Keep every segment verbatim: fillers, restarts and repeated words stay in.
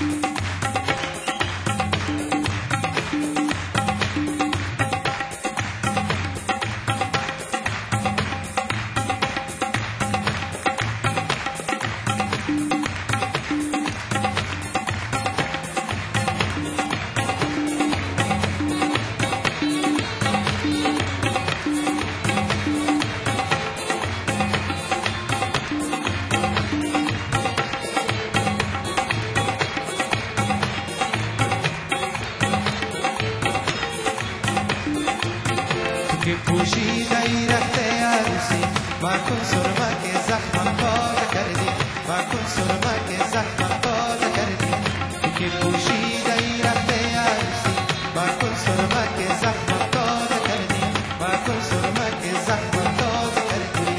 که پوشیده ای رفته عروسی مکن سرمه که زخمم تازه کردی مکن سرمه که زخمم تازه کردی که پوشیده ای رفته عروسی مکن سرمه که زخمم تازه کردی مکن سرمه که زخمم تازه کردی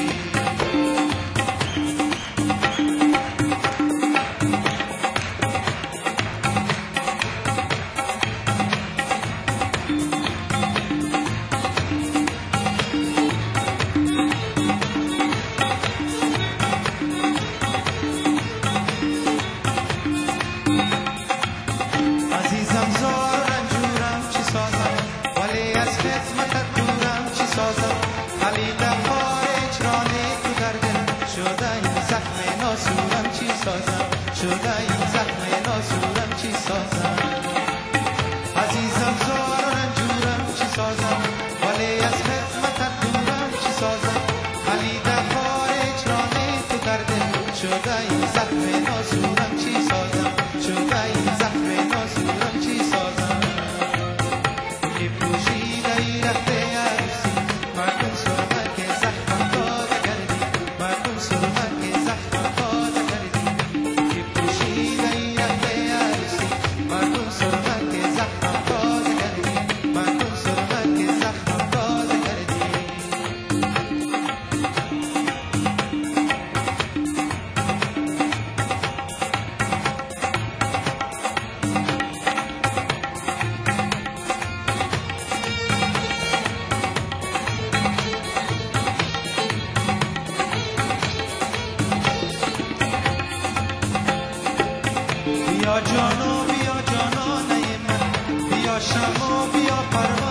شده این زخم ناسورم چی سازم عزیزم زار و رنجورم چی سازم ولی از خدمتت دورم چی سازم ولی در بار اجرام تو کرده شده این زخم ناسورم چی سازم شده این زخم ناسورم چی سازم که پوشیده ای رفته عروسی مردم سرمه که زخمم تازه کردی مردم سرمه که زخمم تازه کردی بیا جانو بیا جانانه من بیا شما بیا پروا